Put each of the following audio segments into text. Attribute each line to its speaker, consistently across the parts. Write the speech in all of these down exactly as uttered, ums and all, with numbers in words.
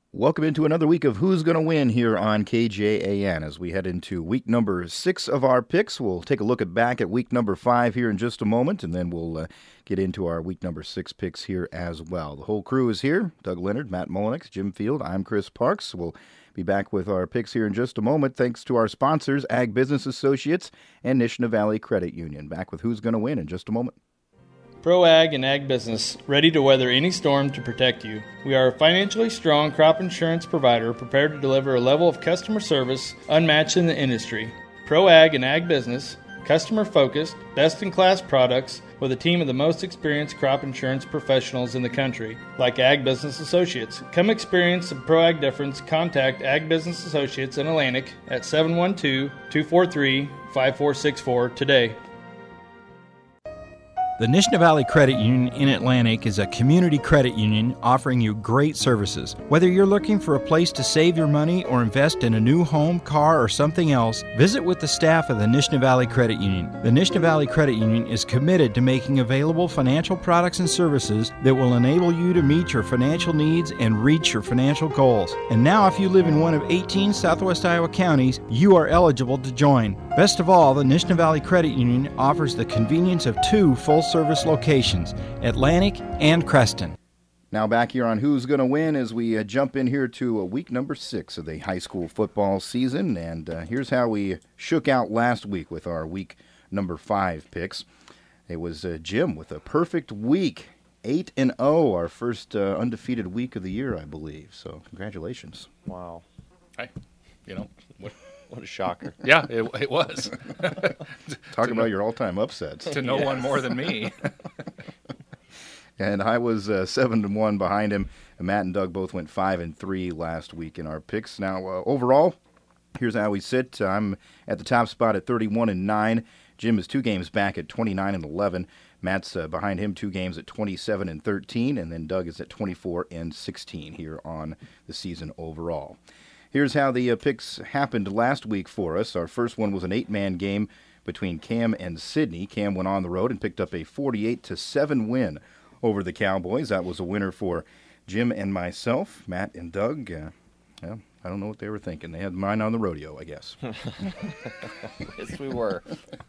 Speaker 1: Welcome into another week of Who's Gonna Win here on K J A N. As we head into week number six of our picks, we'll take a look at back at week number five here in just a moment, and then we'll uh, get into our week number six picks here as well. The whole crew is here: Doug Leonard, Matt Mullenix, Jim Field. I'm Chris Parks. We'll be back with our picks here in just a moment, thanks to our sponsors, Ag Business Associates and Nishna Valley Credit Union. Back with Who's Gonna Win in just a moment.
Speaker 2: Pro Ag and Ag Business, ready to weather any storm to protect you. We are a financially strong crop insurance provider prepared to deliver a level of customer service unmatched in the industry. Pro Ag and Ag Business, customer-focused, best-in-class products with a team of the most experienced crop insurance professionals in the country, like Ag Business Associates. Come experience the Pro Ag difference. Contact Ag Business Associates in Atlantic at seven one two, two four three, five four six four today.
Speaker 3: The Nishna Valley Credit Union in Atlantic is a community credit union offering you great services. Whether you're looking for a place to save your money or invest in a new home, car, or something else, visit with the staff of the Nishna Valley Credit Union. The Nishna Valley Credit Union is committed to making available financial products and services that will enable you to meet your financial needs and reach your financial goals. And now, if you live in one of eighteen Southwest Iowa counties, you are eligible to join. Best of all, the Nishna Valley Credit Union offers the convenience of two full service locations, Atlantic and Creston.
Speaker 1: Now back here on Who's Gonna Win as we uh, jump in here to uh, week number six of the high school football season. And uh, here's how we shook out last week with our week number five picks. It was uh, Jim with a perfect week, eight and oh, our first uh, undefeated week of the year, I believe. So congratulations.
Speaker 4: Wow.
Speaker 5: Hey, you know, what,
Speaker 4: What a shocker.
Speaker 5: yeah, it, it was.
Speaker 1: Talk about your all-time upsets.
Speaker 5: To no
Speaker 4: Yes.
Speaker 5: one more than me.
Speaker 1: And I was uh, seven to one behind him. And Matt and Doug both went five and three last week in our picks. Now, uh, overall, here's how we sit. I'm at the top spot at thirty-one and nine. Jim is two games back at twenty-nine and eleven. Matt's uh, behind him two games at twenty-seven and thirteen, and then Doug is at twenty-four and sixteen here on the season overall. Here's how the uh, picks happened last week for us. Our first one was an eight-man game between Cam and Sidney. Cam went on the road and picked up a forty-eight to seven win over the Cowboys. That was a winner for Jim and myself. Matt and Doug, uh, well, I don't know what they were thinking. They had mine on the rodeo, I guess.
Speaker 4: Yes, we were.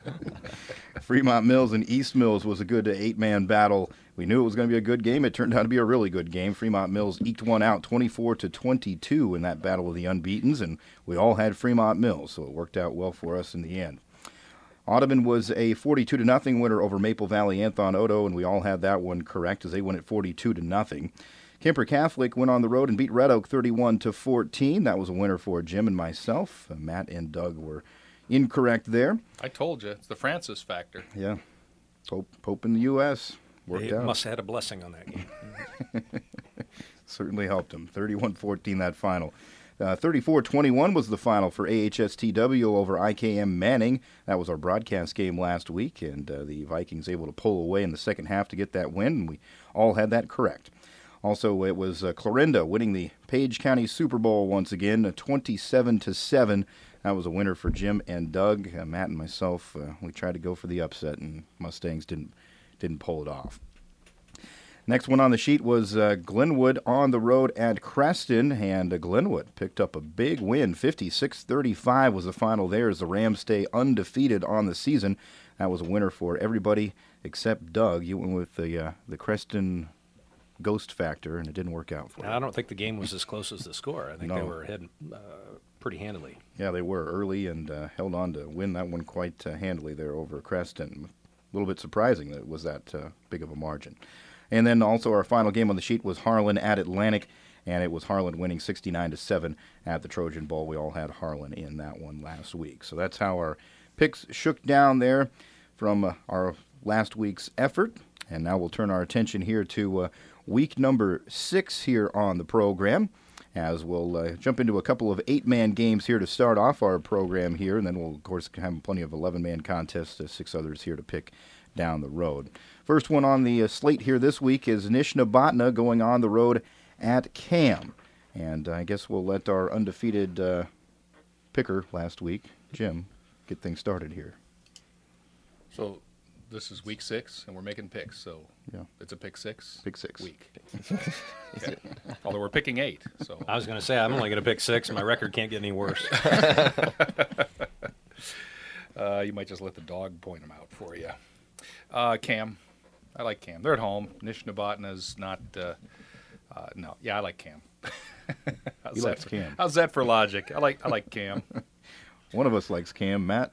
Speaker 1: Fremont Mills and East Mills was a good uh, eight-man battle. We knew it was going to be a good game. It turned out to be a really good game. Fremont Mills eked one out twenty-four to twenty-two in that battle of the unbeatens, and we all had Fremont Mills, so it worked out well for us in the end. Audubon was a forty-two to nothing winner over Maple Valley Anthon Odo, and we all had that one correct as they won at forty-two to nothing. Kemper Catholic went on the road and beat Red Oak thirty-one to fourteen. That was a winner for Jim and myself. Uh, Matt and Doug were incorrect there.
Speaker 5: I told you, it's the Francis factor.
Speaker 1: Yeah, Pope, Pope in the U S worked
Speaker 6: They
Speaker 1: out.
Speaker 6: must have had a blessing on that game.
Speaker 1: Certainly helped him. thirty-one fourteen that final. Uh, thirty-four twenty-one was the final for A H S T W over I K M Manning. That was our broadcast game last week, and uh, the Vikings able to pull away in the second half to get that win, and we all had that correct. Also, it was uh, Clarinda winning the Page County Super Bowl once again, uh, twenty-seven to seven. That was a winner for Jim and Doug. Uh, Matt and myself, uh, we tried to go for the upset, and Mustangs didn't didn't pull it off. Next one on the sheet was uh, Glenwood on the road at Creston, and uh, Glenwood picked up a big win. fifty-six thirty-five was the final there as the Rams stay undefeated on the season. That was a winner for everybody except Doug. You went with the uh, the Creston ghost factor, and it didn't work out for you.
Speaker 6: I don't think the game was as close as the score. I think
Speaker 1: No.
Speaker 6: they were ahead uh, pretty handily.
Speaker 1: Yeah, they were early and uh, held on to win that one quite uh, handily there over Creston. A little bit surprising that it was that uh, big of a margin. And then also our final game on the sheet was Harlan at Atlantic, and it was Harlan winning sixty-nine to seven at the Trojan Bowl. We all had Harlan in that one last week. So that's how our picks shook down there from uh, our last week's effort. And now we'll turn our attention here to uh, week number six here on the program, as we'll uh, jump into a couple of eight-man games here to start off our program here, and then we'll, of course, have plenty of eleven-man contests, uh, six others here to pick down the road. First one on the uh, slate here this week is Nishnabotna going on the road at Cam. And I guess we'll let our undefeated uh, picker last week, Jim, get things started here.
Speaker 5: So this is week six, and we're making picks, so
Speaker 1: Yeah.
Speaker 5: it's a pick six.
Speaker 1: Pick six.
Speaker 5: week. Okay. Although we're picking eight, so
Speaker 6: I was going to say, I'm only going to pick six. My record can't get any worse.
Speaker 5: uh, you might just let the dog point them out for you. Uh, Cam, I like Cam. They're at home. Nishnabotna's not. Uh, uh, no, yeah, I like Cam. how's
Speaker 1: He
Speaker 5: that
Speaker 1: likes
Speaker 5: for,
Speaker 1: Cam.
Speaker 5: How's that for logic? I like I like Cam.
Speaker 1: One of us likes Cam. Matt?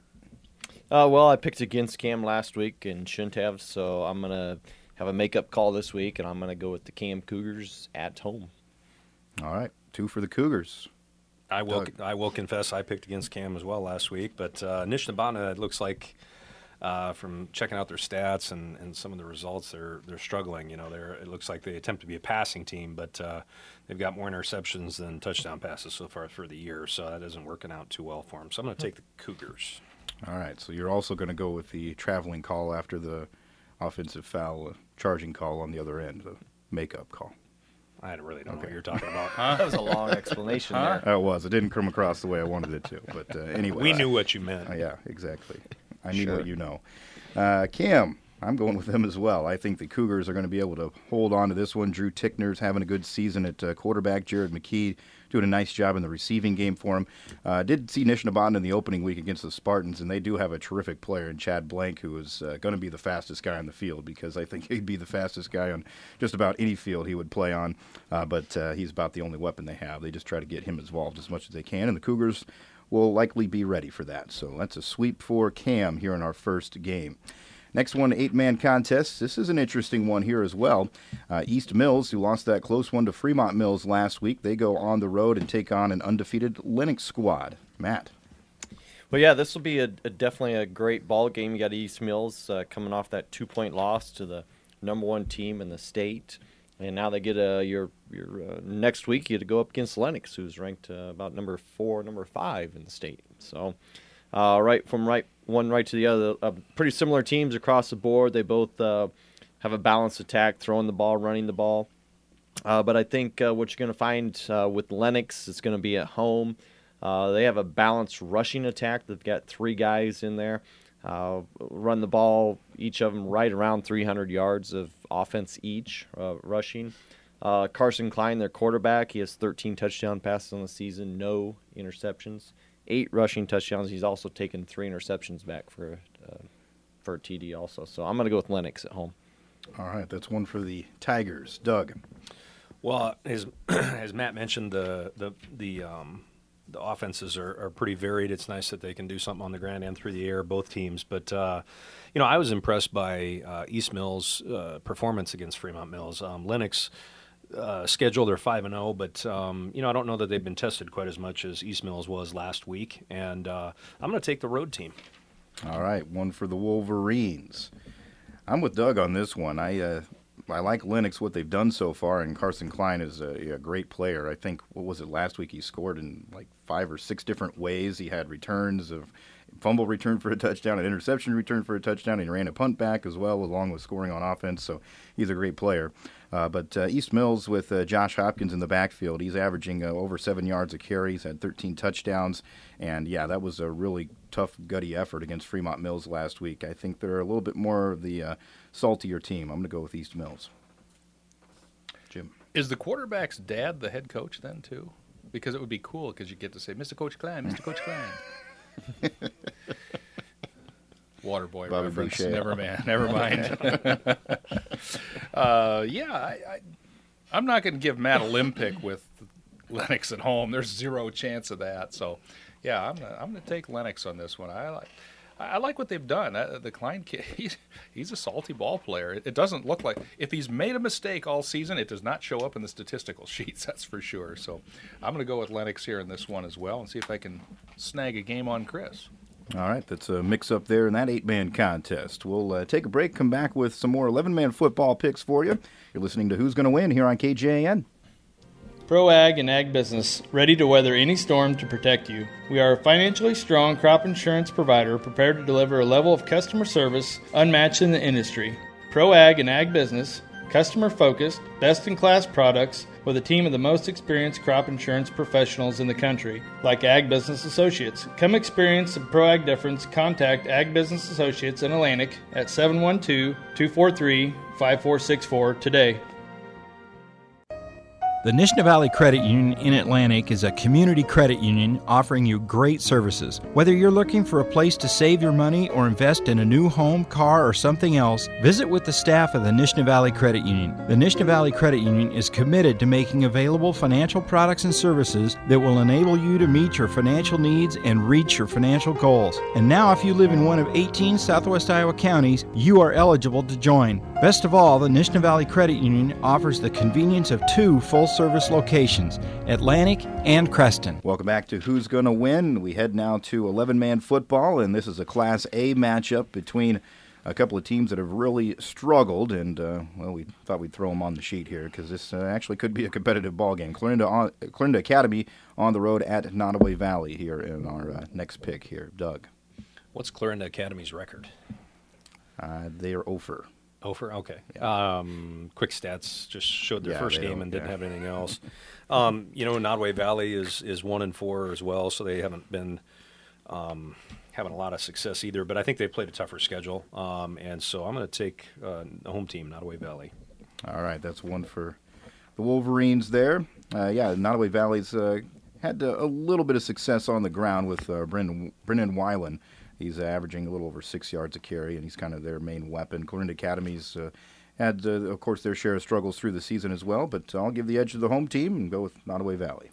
Speaker 4: Uh, well, I picked against Cam last week and shouldn't have, so I'm going to have a makeup call this week, and I'm going to go with the Cam Cougars at home.
Speaker 1: All right. Two for the Cougars.
Speaker 6: I will.
Speaker 1: Doug.
Speaker 6: I will confess, I picked against Cam as well last week. But uh, Nishnabotna, it looks like uh, from checking out their stats and, and some of the results, they're they're struggling. You know, they're it looks like they attempt to be a passing team, but uh, they've got more interceptions than touchdown passes so far for the year. So that isn't working out too well for them. So I'm going to take the Cougars.
Speaker 1: All right. So you're also going to go with the traveling call after the offensive foul, uh, charging call on the other end, the makeup call.
Speaker 6: I really don't know
Speaker 1: Okay.
Speaker 6: what you're talking about.
Speaker 4: That was a long explanation
Speaker 5: Huh?
Speaker 4: there.
Speaker 1: Uh, it was. It didn't come across the way I wanted it to. But uh, anyway.
Speaker 6: We knew what you meant.
Speaker 1: Uh, yeah, exactly. I need
Speaker 4: Sure.
Speaker 1: what you know. Uh, Cam, I'm going with them as well. I think the Cougars are going to be able to hold on to this one. Drew Tickner's having a good season at uh, quarterback. Jared McKee doing a nice job in the receiving game for him. Uh, did see Nishnabotna in the opening week against the Spartans, and they do have a terrific player in Chad Blank, who is uh, going to be the fastest guy on the field, because I think he'd be the fastest guy on just about any field he would play on. Uh, but uh, he's about the only weapon they have. They just try to get him involved as much as they can, and the Cougars will likely be ready for that. So that's a sweep for Cam here in our first game. Next one, eight-man contest. This is an interesting one here as well. Uh, East Mills, who lost that close one to Fremont Mills last week, they go on the road and take on an undefeated Lennox squad. Matt.
Speaker 4: Well, yeah, this will be a, a definitely a great ball game. You got East Mills uh, coming off that two-point loss to the number one team in the state, and now they get a your your uh, next week you get to go up against Lennox, who's ranked uh, about number four, number five in the state. So, uh, right from right one right to the other, uh, pretty similar teams across the board. They both uh, have a balanced attack, throwing the ball, running the ball. Uh, but I think uh, what you're going to find uh, with Lennox is going to be at home. Uh, they have a balanced rushing attack. They've got three guys in there. Uh, run the ball, each of them right around three hundred yards of offense each, uh, rushing. Uh, Carson Klein, their quarterback, he has thirteen touchdown passes on the season, no interceptions, eight rushing touchdowns. He's also taken three interceptions back for uh, for a T D also. So I'm going to go with Lennox at home.
Speaker 1: All right, that's one for the Tigers. Doug.
Speaker 6: Well, as as Matt mentioned, the the the um, the offenses are, are pretty varied. It's nice that they can do something on the ground and through the air, both teams. But uh, you know, I was impressed by uh, East Mills' uh, performance against Fremont Mills. Um, Lennox uh, schedule they're five and zero, but um, you know, I don't know that they've been tested quite as much as East Mills was last week. And uh, I'm going to take the road team.
Speaker 1: All right, one for the Wolverines. I'm with Doug on this one. I uh, I like Lennox, what they've done so far, and Carson Klein is a, a great player. I think, what was it, last week he scored in like five or six different ways. He had returns of fumble return for a touchdown, an interception return for a touchdown. He ran a punt back as well, along with scoring on offense, so he's a great player. Uh, but uh, East Mills with uh, Josh Hopkins in the backfield, he's averaging uh, over seven yards a carry. He's had thirteen touchdowns, and yeah, that was a really tough, gutty effort against Fremont Mills last week. I think they're a little bit more of the uh, saltier team. I'm going to go with East Mills. Jim.
Speaker 5: Is the quarterback's dad the head coach then too? Because it would be cool because you get to say, Mister Coach Klein, Mister Coach Klein. Waterboy
Speaker 1: Bobby
Speaker 5: reference.
Speaker 1: Boucher.
Speaker 5: Never man. Never mind. uh, yeah, I, I, I'm not going to give Matt a limb pick with Lennox at home. There's zero chance of that. So, yeah, I'm gonna, I'm going to take Lennox on this one. I like. I like what they've done. Uh, the Klein kid, he's, he's a salty ball player. It, it doesn't look like, if he's made a mistake all season, it does not show up in the statistical sheets, that's for sure. So I'm going to go with Lennox here in this one as well and see if I can snag a game on Chris.
Speaker 1: All right, that's a mix-up there in that eight-man contest. We'll uh, take a break, come back with some more eleven-man football picks for you. You're listening to Who's Going to Win here on K J A N.
Speaker 2: Pro Ag and Ag Business, ready to weather any storm to protect you. We are a financially strong crop insurance provider prepared to deliver a level of customer service unmatched in the industry. Pro Ag and Ag Business, customer-focused, best-in-class products, with a team of the most experienced crop insurance professionals in the country, like Ag Business Associates. Come experience the Pro Ag difference. Contact Ag Business Associates in Atlantic at seven one two, two four three, five four six four today.
Speaker 3: The Nishna Valley Credit Union in Atlantic is a community credit union offering you great services. Whether you're looking for a place to save your money or invest in a new home, car, or something else, visit with the staff of the Nishna Valley Credit Union. The Nishna Valley Credit Union is committed to making available financial products and services that will enable you to meet your financial needs and reach your financial goals. And now, if you live in one of eighteen Southwest Iowa counties, you are eligible to join. Best of all, the Nishna Valley Credit Union offers the convenience of two full-service locations, Atlantic and Creston.
Speaker 1: Welcome back to Who's Gonna Win. We head now to eleven-man football, and this is a Class A matchup between a couple of teams that have really struggled, and, uh, well, we thought we'd throw them on the sheet here because this uh, actually could be a competitive ball game. Clarinda, on, Clarinda Academy on the road at Nottoway Valley here in our uh, next pick here. Doug.
Speaker 6: What's Clarinda Academy's record?
Speaker 1: Uh, they are over.
Speaker 6: Over? Okay. Um, quick stats just showed their
Speaker 1: Yeah,
Speaker 6: first
Speaker 1: they
Speaker 6: game
Speaker 1: don't-
Speaker 6: and didn't
Speaker 1: yeah.
Speaker 6: have anything else. um, you know, Nottoway Valley is, is one and four as well, so they haven't been um, having a lot of success either. But I think they played a tougher schedule, um, and so I'm going to take uh, the home team, Nottoway Valley.
Speaker 1: All right, that's one for the Wolverines there. Uh, yeah, Nottoway Valley's uh, had uh, a little bit of success on the ground with uh, Brendan, Brendan Weiland. He's uh, averaging a little over six yards a carry, and he's kind of their main weapon. Clarinda Academy's uh, had, uh, of course, their share of struggles through the season as well, but I'll give the edge to the home team and go with Nottoway Valley.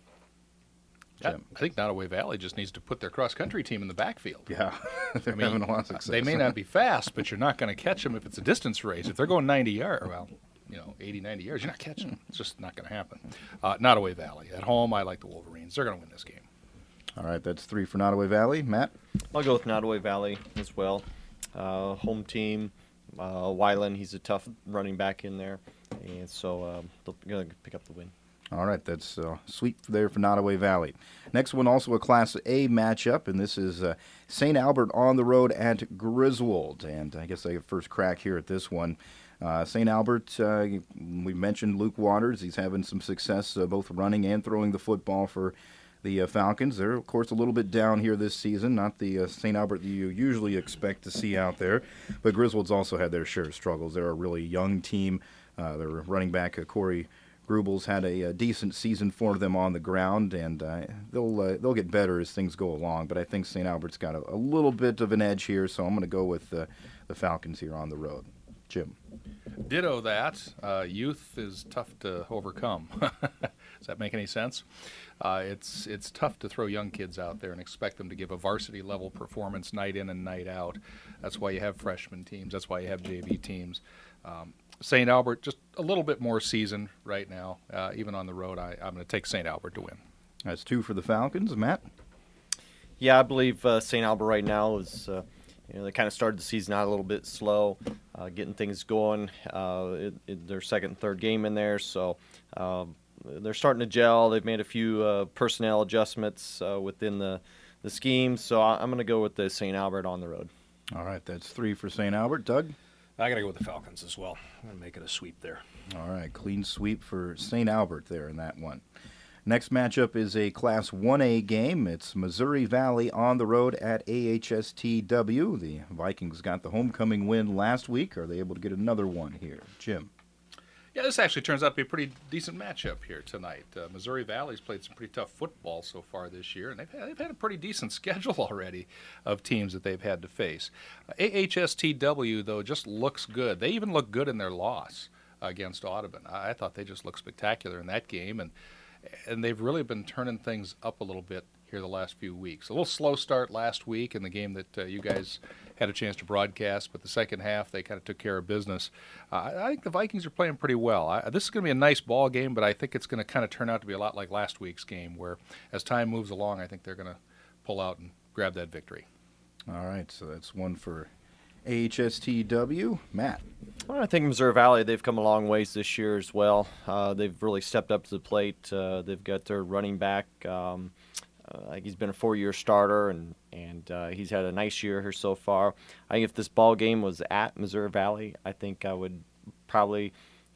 Speaker 5: I,
Speaker 1: Jim.
Speaker 5: I think Nottoway Valley just needs to put their cross-country team in the backfield.
Speaker 1: Yeah, they're
Speaker 5: I mean,
Speaker 1: having a lot of success.
Speaker 5: They may not be fast, but you're not going to catch them if it's a distance race. If they're going ninety yards, well, you know, eighty, ninety yards, you're not catching them. It's just not going to happen. Uh, Nottoway Valley. At home, I like the Wolverines. They're going to win this game.
Speaker 1: All right, that's three for Nottoway Valley. Matt?
Speaker 4: I'll go with Nottoway Valley as well. Uh, home team, uh, Weiland, he's a tough running back in there, and so um, they're going to pick up the win.
Speaker 1: All right, that's uh, sweet there for Nottoway Valley. Next one, also a Class A matchup, and this is uh, Saint Albert on the road at Griswold. And I guess I get first crack here at this one. Uh, Saint Albert, uh, we mentioned Luke Waters. He's having some success uh, both running and throwing the football for the uh, Falcons. They're, of course, a little bit down here this season, not the uh, Saint Albert that you usually expect to see out there. But Griswold's also had their share of struggles. They're a really young team. Uh, their running back, uh, Corey Grubel's had a, a decent season for them on the ground, and uh, they'll uh, they'll get better as things go along. But I think Saint Albert's got a, a little bit of an edge here, so I'm going to go with uh, the Falcons here on the road. Jim.
Speaker 5: Ditto that. Uh, youth is tough to overcome. Does that make any sense? Uh, it's it's tough to throw young kids out there and expect them to give a varsity level performance night in and night out. That's why you have freshman teams. That's why you have J V teams. Um, Saint Albert, just a little bit more seasoned right now. Uh, even on the road, I, I'm going to take Saint Albert to win.
Speaker 1: That's two for the Falcons. Matt?
Speaker 4: Yeah, I believe uh, Saint Albert right now is, uh, you know, they kind of started the season out a little bit slow, uh, getting things going. Uh, it, it, their second and third game in there, so um, they're starting to gel. They've made a few uh, personnel adjustments uh, within the, the scheme, so I, I'm going to go with the Saint Albert on the road.
Speaker 1: All right, that's three for Saint Albert. Doug?
Speaker 6: I got to go with the Falcons as well. I'm going to make it a sweep there.
Speaker 1: All right, clean sweep for Saint Albert there in that one. Next matchup is a Class one A game. It's Missouri Valley on the road at A H S T W. The Vikings got the homecoming win last week. Are they able to get another one here? Jim.
Speaker 5: Yeah, this actually turns out to be a pretty decent matchup here tonight. Uh, Missouri Valley's played some pretty tough football so far this year, and they've had, they've had a pretty decent schedule already of teams that they've had to face. Uh, A H S T W, though, just looks good. They even look good in their loss against Audubon. I, I thought they just looked spectacular in that game, and and they've really been turning things up a little bit here the last few weeks. A little slow start last week in the game that uh, you guys had a chance to broadcast, but the second half they kind of took care of business. Uh, I, I think the Vikings are playing pretty well. I, this is going to be a nice ball game, but I think it's going to kind of turn out to be a lot like last week's game, where as time moves along, I think they're going to pull out and grab that victory.
Speaker 1: All right, so that's one for A H S T W. Matt.
Speaker 4: Well, I think Missouri Valley, they've come a long ways this year as well. Uh, they've really stepped up to the plate. Uh, they've got their running back. Um, uh, he's been a four-year starter, and, and uh, he's had a nice year here so far. I think if this ball game was at Missouri Valley, I think I would probably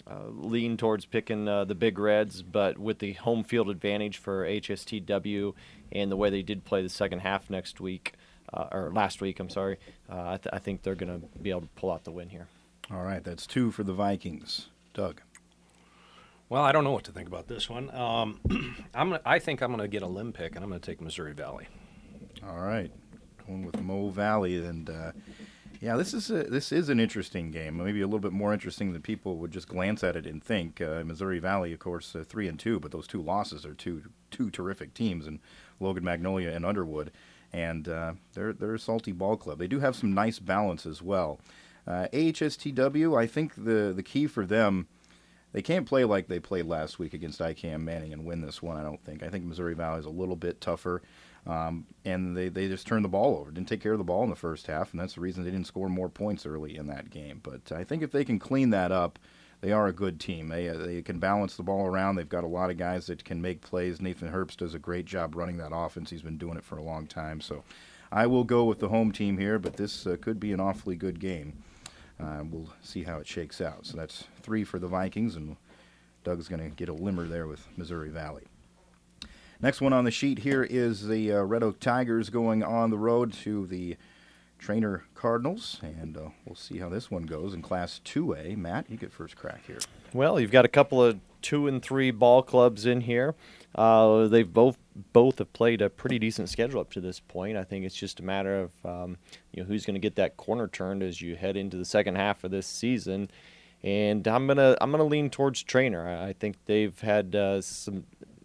Speaker 4: uh, lean towards picking uh, the Big Reds, but with the home field advantage for H S T W and the way they did play the second half next week, uh, or last week, I'm sorry, uh, I, th- I think they're going to be able to pull out the win here.
Speaker 1: All right, that's two for the Vikings. Doug?
Speaker 6: Well, I don't know what to think about this one. Um, I'm gonna, I think I'm going to get a limb pick, and I'm going to take Missouri Valley.
Speaker 1: All right, going with Mo Valley, and uh, yeah, this is a, this is an interesting game. Maybe a little bit more interesting than people would just glance at it and think. Uh, Missouri Valley, of course, uh, three and two, but those two losses are two two terrific teams in Logan Magnolia and Underwood, and uh, they're they're a salty ball club. They do have some nice balance as well. Uh, A H S T W, I think the the key for them. They can't play like they played last week against I K M Manning and win this one, I don't think. I think Missouri Valley is a little bit tougher, um, and they, they just turned the ball over. Didn't take care of the ball in the first half, and that's the reason they didn't score more points early in that game. But I think if they can clean that up, they are a good team. They, uh, they can balance the ball around. They've got a lot of guys that can make plays. Nathan Herbst does a great job running that offense. He's been doing it for a long time. So I will go with the home team here, but this uh, could be an awfully good game. Uh, we'll see how it shakes out. So that's three for the Vikings, and Doug's going to get a limmer there with Missouri Valley. Next one on the sheet here is the uh, Red Oak Tigers going on the road to the Trainer Cardinals, and uh, we'll see how this one goes in Class two A. Matt, you get first crack here.
Speaker 4: Well, you've got a couple of two and three ball clubs in here. Uh, they've both both have played a pretty decent schedule up to this point. I think it's just a matter of um, you know who's going to get that corner turned as you head into the second half of this season. And I'm gonna I'm gonna lean towards Trainer. I, I think they've had uh, some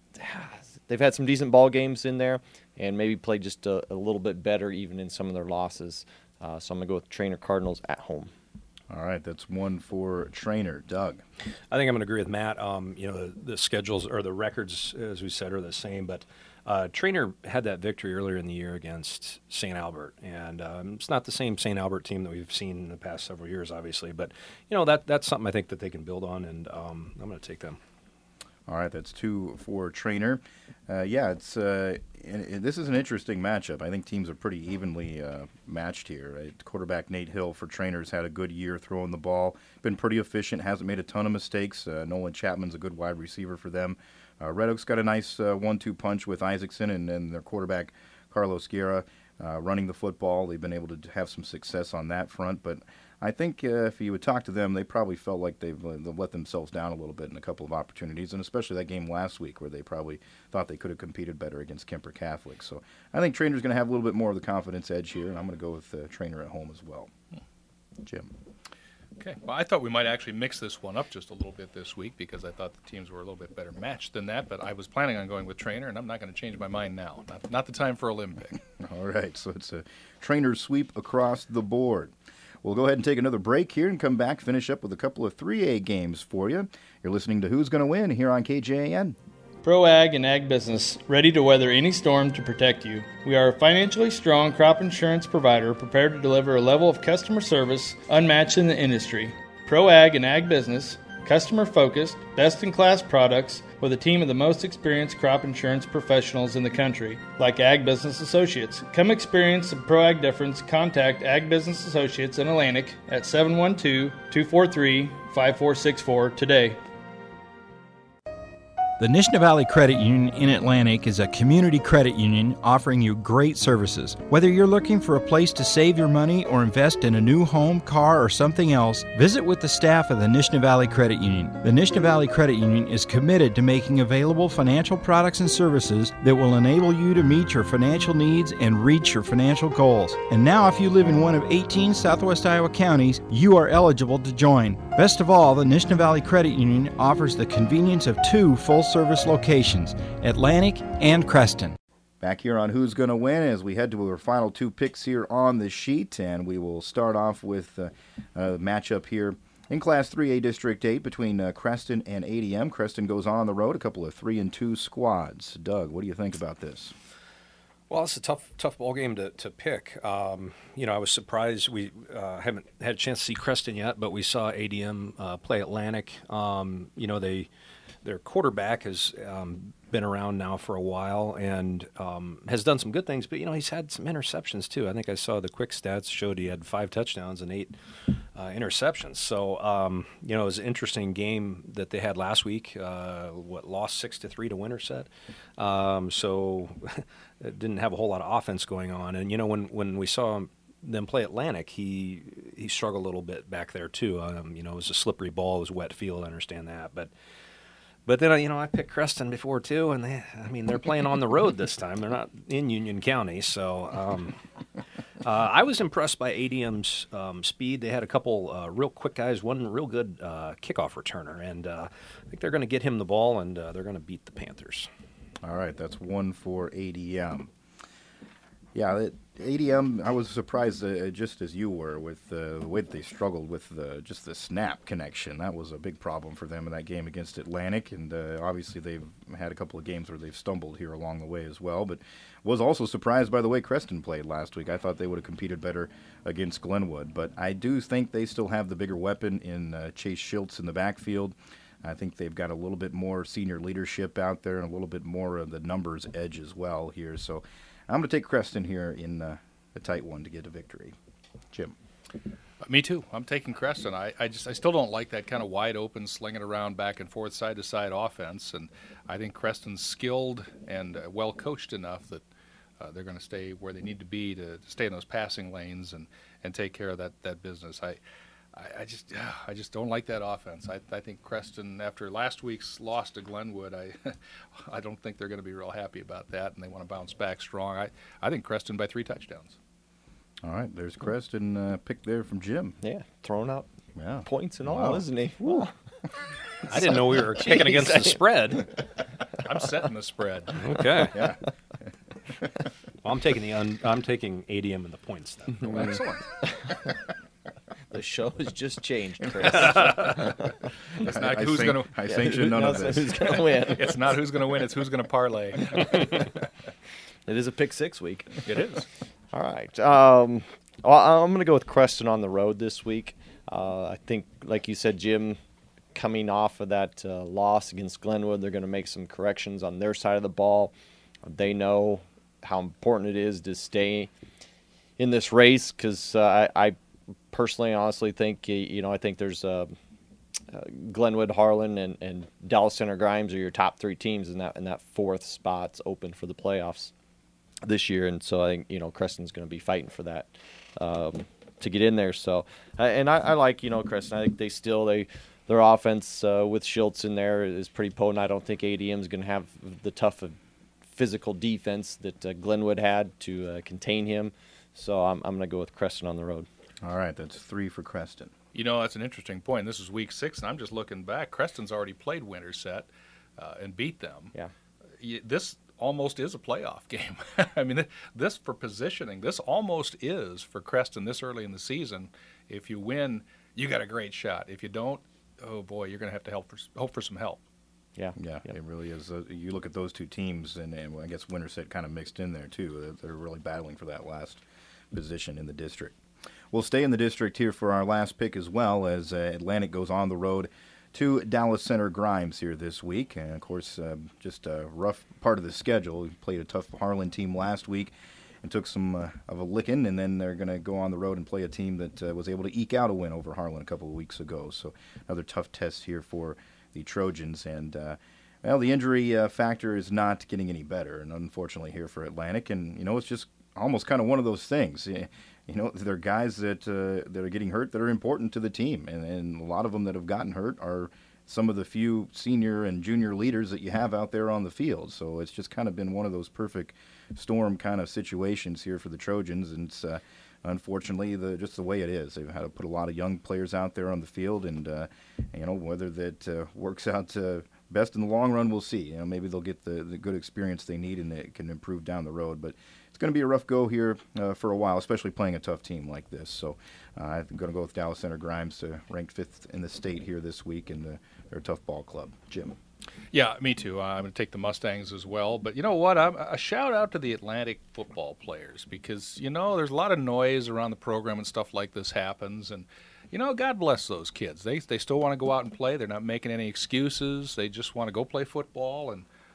Speaker 4: they've had some decent ball games in there, and maybe played just a, a little bit better even in some of their losses. Uh, so I'm gonna go with Trainer Cardinals at home.
Speaker 1: All right, that's one for Trainer. Doug?
Speaker 6: I think I'm going to agree with Matt. Um, you know, the, the schedules or the records, as we said, are the same. But uh, Trainer had that victory earlier in the year against Saint Albert. And um, it's not the same Saint Albert team that we've seen in the past several years, obviously. But, you know, that that's something I think that they can build on, and um, I'm going to take them.
Speaker 1: All right, that's two for Trainer. Uh, yeah, it's uh, and, and this is an interesting matchup. I think teams are pretty evenly uh, matched here. Right? Quarterback Nate Hill for Trainer's had a good year throwing the ball. Been pretty efficient, hasn't made a ton of mistakes. Uh, Nolan Chapman's a good wide receiver for them. Uh, Red Oak's got a nice uh, one two punch with Isaacson and, and their quarterback Carlos Guerra uh, running the football. They've been able to have some success on that front, but I think uh, if you would talk to them, they probably felt like they've, uh, they've let themselves down a little bit in a couple of opportunities, and especially that game last week where they probably thought they could have competed better against Kemper Catholic. So I think Trainer's going to have a little bit more of the confidence edge here, and I'm going to go with uh, Trainer at home as well. Jim?
Speaker 5: Okay. Well, I thought we might actually mix this one up just a little bit this week because I thought the teams were a little bit better matched than that, but I was planning on going with Trainer, and I'm not going to change my mind now. Not, not the time for a limb pick.
Speaker 1: All right, so it's a Trainer sweep across the board. We'll go ahead and take another break here and come back, finish up with a couple of three A games for you. You're listening to Who's Gonna Win here on K J A N.
Speaker 2: Pro Ag and Ag Business, ready to weather any storm to protect you. We are a financially strong crop insurance provider prepared to deliver a level of customer service unmatched in the industry. Pro Ag and Ag Business, customer-focused, best-in-class products with a team of the most experienced crop insurance professionals in the country, like Ag Business Associates. Come experience the Pro Ag difference. Contact Ag Business Associates in Atlantic at seven one two, two four three, five four six four today.
Speaker 3: The Nishna Valley Credit Union in Atlantic is a community credit union offering you great services. Whether you're looking for a place to save your money or invest in a new home, car, or something else, visit with the staff of the Nishna Valley Credit Union. The Nishna Valley Credit Union is committed to making available financial products and services that will enable you to meet your financial needs and reach your financial goals. And now, if you live in one of eighteen Southwest Iowa counties, you are eligible to join. Best of all, the Nishna Valley Credit Union offers the convenience of two full-service locations, Atlantic and Creston.
Speaker 1: Back here on Who's Gonna Win as we head to our final two picks here on the sheet, and we will start off with uh, a matchup here in Class three A District eight between uh, Creston and A D M. Creston goes on the road, a couple of three and two squads. Doug, what do you think about this?
Speaker 6: Well, it's a tough, tough ball game to to pick. Um, you know, I was surprised we uh, haven't had a chance to see Creston yet, but we saw A D M uh, play Atlantic. Um, you know, they their quarterback has um, been around now for a while and um, has done some good things, but, you know, he's had some interceptions too. I think I saw the quick stats showed he had five touchdowns and eight uh, interceptions. So, um, you know, it was an interesting game that they had last week, uh, what, lost six to three to Winterset. Um, so it didn't have a whole lot of offense going on. And, you know, when, when we saw him, them play Atlantic, he he struggled a little bit back there too. Um, you know, it was a slippery ball, it was wet field, I understand that. But but then, you know, I picked Creston before too, and they, I mean, they're playing on the road this time. They're not in Union County. So um, uh, I was impressed by A D M's um, speed. They had a couple uh, real quick guys, one real good uh, kickoff returner, and uh, I think they're going to get him the ball, and uh, they're going to beat the Panthers.
Speaker 1: All right, that's one for A D M. Yeah, it, A D M, I was surprised, uh, just as you were, with uh, the way that they struggled with uh, just the snap connection. That was a big problem for them in that game against Atlantic, and uh, obviously they've had a couple of games where they've stumbled here along the way as well, but was also surprised by the way Creston played last week. I thought they would have competed better against Glenwood, but I do think they still have the bigger weapon in uh, Chase Schultz in the backfield. I think they've got a little bit more senior leadership out there and a little bit more of the numbers edge as well here, so I'm going to take Creston here in uh, a tight one to get a victory. Jim.
Speaker 5: Uh, me too. I'm taking Creston. I, I just I still don't like that kind of wide open, slinging around back and forth, side to side offense. And I think Creston's skilled and uh, well coached enough that uh, they're going to stay where they need to be to, to stay in those passing lanes and, and take care of that, that business. I I, I just uh, I just don't like that offense. I, I think Creston, after last week's loss to Glenwood, I I don't think they're going to be real happy about that, and they want to bounce back strong. I, I think Creston by three touchdowns.
Speaker 1: All right, there's Creston uh, pick there from Jim.
Speaker 4: Yeah, throwing out
Speaker 1: Yeah.
Speaker 4: points and all,
Speaker 1: Wow.
Speaker 4: isn't he? Woo.
Speaker 6: I didn't know we were kicking against the spread.
Speaker 5: I'm setting the spread.
Speaker 6: Okay.
Speaker 1: Yeah.
Speaker 6: Well, I'm taking the un, I'm taking A D M and the points then.
Speaker 5: Oh, excellent.
Speaker 4: The show has just changed, Chris.
Speaker 5: It's not
Speaker 1: I
Speaker 5: who's
Speaker 1: san-
Speaker 5: going to.
Speaker 1: I sanction none of this.
Speaker 4: Who's going to win?
Speaker 5: It's not who's going to win. It's who's going to parlay.
Speaker 4: It is a pick six week.
Speaker 5: It is.
Speaker 4: All right. Um, well, I'm going to go with Creston on the road this week. Uh, I think, like you said, Jim, coming off of that uh, loss against Glenwood, they're going to make some corrections on their side of the ball. They know how important it is to stay in this race because uh, I, I personally, honestly think, you know, I think there's uh, uh, Glenwood, Harlan, and, and Dallas Center Grimes are your top three teams, and that and that fourth spot's open for the playoffs this year. And so I think, you know, Creston's going to be fighting for that um, to get in there. So, uh, and I, I like, you know, Creston. I think they still they their offense uh, with Schultz in there is pretty potent. I don't think A D M is going to have the tough of physical defense that uh, Glenwood had to uh, contain him. So I'm I'm going to go with Creston on the road.
Speaker 1: All right, that's three for Creston.
Speaker 5: You know, that's an interesting point. This is week six, and I'm just looking back. Creston's already played Winterset uh, and beat them.
Speaker 4: Yeah.
Speaker 5: Y- This almost is a playoff game. I mean, this for positioning, this almost is for Creston this early in the season. If you win, you got a great shot. If you don't, oh boy, you're going to have to help for, hope for some help.
Speaker 4: Yeah.
Speaker 1: Yeah,
Speaker 4: Yep.
Speaker 1: it really is. Uh, you look at those two teams, and, and I guess Winterset kind of mixed in there too. They're, they're really battling for that last position in the district. We'll stay in the district here for our last pick as well, as uh, Atlantic goes on the road to Dallas Center Grimes here this week. And, of course, uh, just a rough part of the schedule. We played a tough Harlan team last week and took some uh, of a licking, and then they're going to go on the road and play a team that uh, was able to eke out a win over Harlan a couple of weeks ago. So another tough test here for the Trojans. And, uh, well, the injury uh, factor is not getting any better, and unfortunately here for Atlantic. And, you know, it's just almost kind of one of those things. You know, there are guys that uh, that are getting hurt that are important to the team, and, and a lot of them that have gotten hurt are some of the few senior and junior leaders that you have out there on the field. So it's just kind of been one of those perfect storm kind of situations here for the Trojans, and it's uh, unfortunately the just the way it is. They've had to put a lot of young players out there on the field, and uh, you know, whether that uh, works out uh, best in the long run, we'll see. You know, maybe they'll get the, the good experience they need, and it can improve down the road, but it's going to be a rough go here uh, for a while, especially playing a tough team like this. So uh, I'm going to go with Dallas Center Grimes, uh, ranked fifth in the state here this week, and uh, they're a tough ball club. Jim.
Speaker 5: Yeah, me too. Uh, I'm going to take the Mustangs as well. But you know what? I'm, a shout out to the Atlantic football players because, you know, there's a lot of noise around the program and stuff like this happens. And, you know, God bless those kids. They, they still want to go out and play. They're not making any excuses. They just want to go play football. And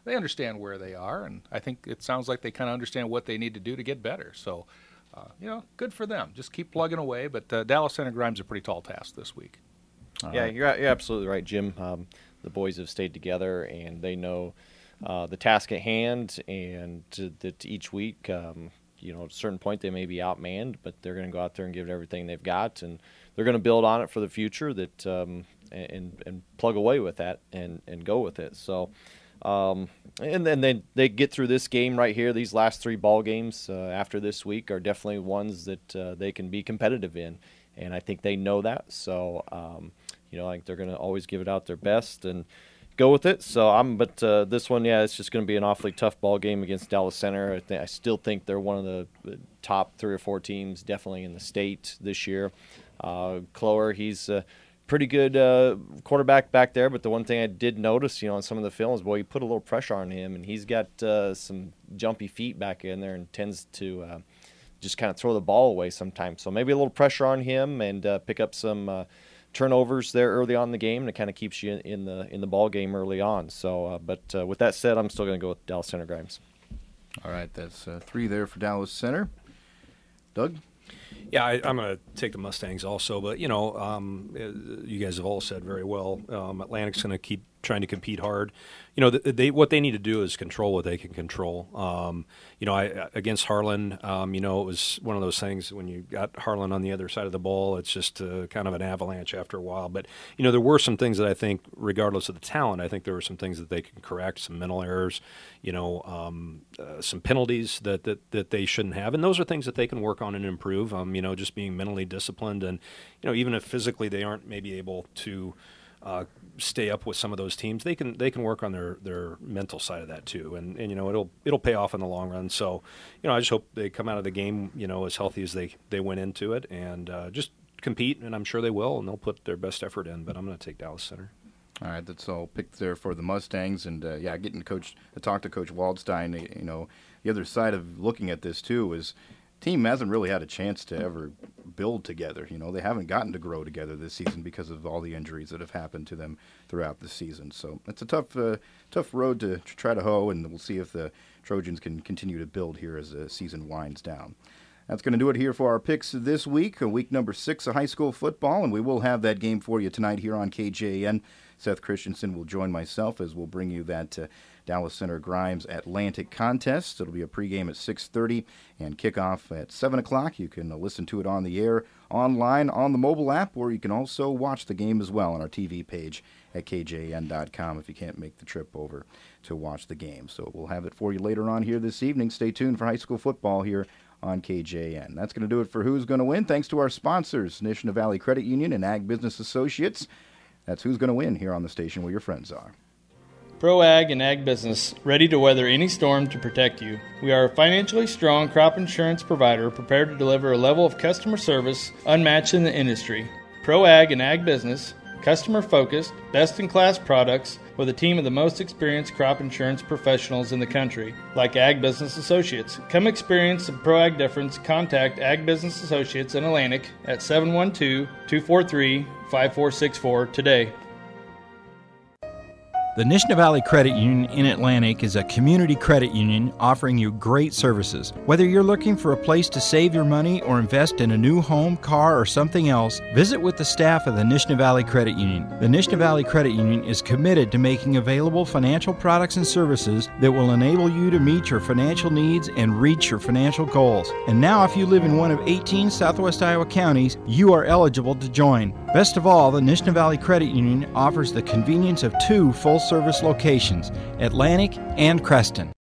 Speaker 5: they understand where they are, and I think it sounds like they kind of understand what they need to do to get better. So, uh, you know, good for them. Just keep plugging away. But uh, Dallas Center Grimes a pretty tall task this week.
Speaker 1: All
Speaker 4: yeah,
Speaker 1: right.
Speaker 4: you're you're absolutely right, Jim. Um, the boys have stayed together, and they know uh, the task at hand, and to, that each week, um, you know, at a certain point they may be outmanned, but they're going to go out there and give it everything they've got, and they're going to build on it for the future. That um, and and plug away with that and, and go with it. So, um, and then they they get through this game right here. These last three ball games uh, after this week are definitely ones that uh, they can be competitive in, and I think they know that. So, um, you know, I think they're going to always give it out their best and go with it. So I'm, but uh, this one, yeah, it's just going to be an awfully tough ball game against Dallas Center. I, th- I still think they're one of the top three or four teams, definitely in the state this year. Uh, Clower, he's a pretty good uh, quarterback back there, but the one thing I did notice, you know, on some of the films, boy, he put a little pressure on him, and he's got uh, some jumpy feet back in there and tends to uh, just kind of throw the ball away sometimes. So maybe a little pressure on him and uh, pick up some uh, turnovers there early on in the game, and it kind of keeps you in the in the ball game early on. So, uh, but uh, with that said, I'm still going to go with Dallas Center Grimes.
Speaker 1: All right, that's uh, three there for Dallas Center. Doug?
Speaker 6: Yeah, I, I'm going to take the Mustangs also, but, you know, um, you guys have all said very well. Um, Atlantic's going to keep trying to compete hard. You know, they what they need to do is control what they can control. Um, you know, I, against Harlan, um, you know, it was one of those things when you got Harlan on the other side of the ball, it's just uh, kind of an avalanche after a while. But, you know, there were some things that I think, regardless of the talent, I think there were some things that they can correct, some mental errors, you know, um, uh, some penalties that, that, that they shouldn't have. And those are things that they can work on and improve, um, you know, just being mentally disciplined. And, you know, even if physically they aren't maybe able to Uh, stay up with some of those teams, they can they can work on their, their mental side of that too, and and you know it'll it'll pay off in the long run. So, you know, I just hope they come out of the game, you know, as healthy as they, they went into it, and uh, just compete, and I'm sure they will, and they'll put their best effort in. But I'm going to take Dallas Center.
Speaker 1: All right, that's all picked there for the Mustangs, and uh, yeah, getting to coach to talk to Coach Waldstein. You know, the other side of looking at this too is team hasn't really had a chance to ever build together. You know, they haven't gotten to grow together this season because of all the injuries that have happened to them throughout the season. So it's a tough, uh, tough road to try to hoe, and we'll see if the Trojans can continue to build here as the season winds down. That's going to do it here for our picks this week, week number six of high school football, and we will have that game for you tonight here on K J A N. Seth Christensen will join myself as we'll bring you that uh, Dallas Center Grimes Atlantic contest. It'll be a pregame at six thirty and kickoff at seven o'clock. You can uh, listen to it on the air, online, on the mobile app, or you can also watch the game as well on our T V page at K J N dot com if you can't make the trip over to watch the game. So we'll have it for you later on here this evening. Stay tuned for high school football here on K J N. That's going to do it for Who's Going to Win. Thanks to our sponsors, Nishnah Valley Credit Union and Ag Business Associates. That's Who's Going to Win here on the station where your friends are.
Speaker 2: Pro Ag and Ag Business, ready to weather any storm to protect you. We are a financially strong crop insurance provider prepared to deliver a level of customer service unmatched in the industry. Pro Ag and Ag Business, customer-focused, best-in-class products with a team of the most experienced crop insurance professionals in the country, like Ag Business Associates. Come experience the Pro Ag difference. Contact Ag Business Associates in Atlantic at seven one two, two four three, five four six four today.
Speaker 3: The Nishnah Valley Credit Union in Atlantic is a community credit union offering you great services. Whether you're looking for a place to save your money or invest in a new home, car, or something else, visit with the staff of the Nishnah Valley Credit Union. The Nishnah Valley Credit Union is committed to making available financial products and services that will enable you to meet your financial needs and reach your financial goals. And now, if you live in one of eighteen Southwest Iowa counties, you are eligible to join. Best of all, the Nishnah Valley Credit Union offers the convenience of two full service locations, Atlantic and Creston.